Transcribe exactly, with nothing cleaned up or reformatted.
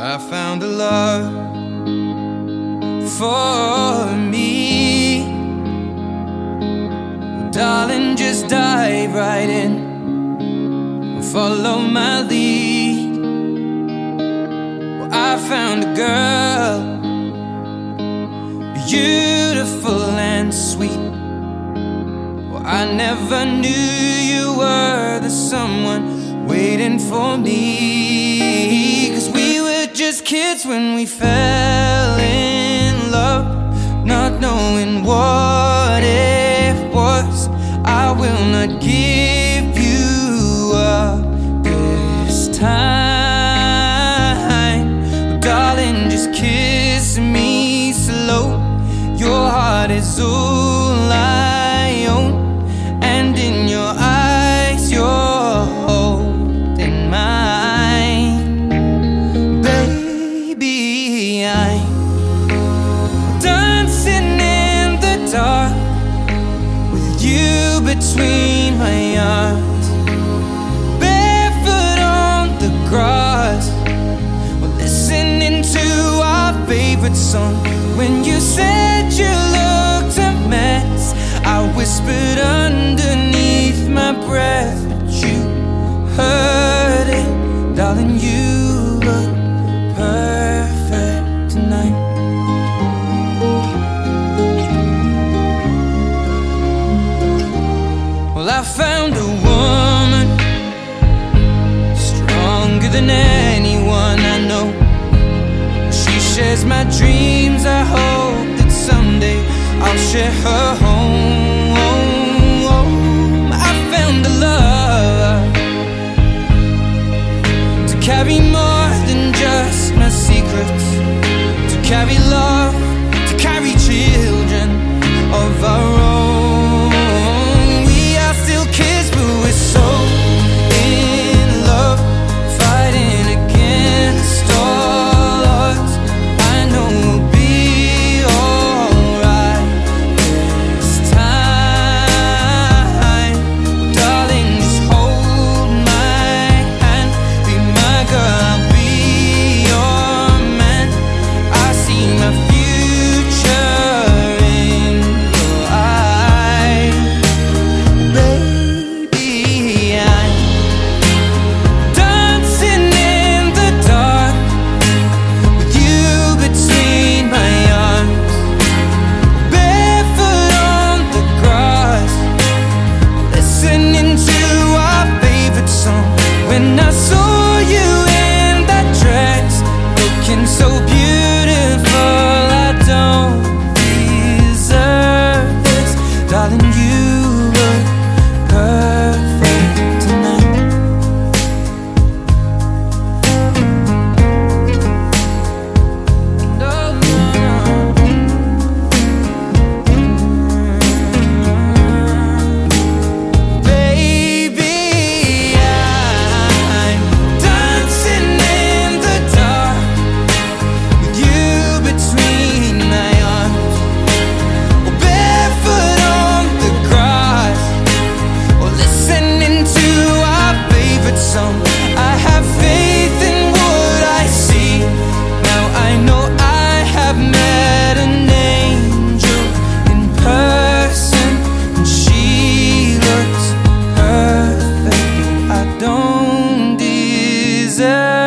I found a love for me. Well, darling, just dive right in and follow my lead. Well, I found a girl, beautiful and sweet. Well, I never knew you were the someone waiting for me. 'Cause we were just kids when we fell in love, not knowing what it was. I will not give you up this time. Darling, just kiss me slow. Your heart is all I own, and in your eyes you're holding mine. Baby, I'm dancing in the dark with you between my arms, barefoot on the grass. We're listening to our favorite song. When you said you looked a mess, I whispered underneath my breath, but you heard it. Darling, you look perfect tonight. Well, I found a woman stronger than anyone I know. She shares my dreams. I hope that someday I'll share her home. I found a love to carry more than just my secrets, to carry love, to carry children of our own. We are still kids, but we're so in love, fighting against all odds. I know we'll be alright this time. Darling, just hold my hand, be my girl, I'll be your man. I see my future in your eyes. Baby, I'm dancing in the dark with you between my arms, barefoot on the grass, listening to our favorite song. When I saw you in that dress, looking so beautiful, I don't deserve this. Darling, you look perfect tonight. No, no, no. Baby, I'm dancing in the dark with you between my arms, or barefoot on the grass, or listening to our favorite song. I have faith in what I see. Now I know I have met an angel in person, and she looks perfect. I don't deserve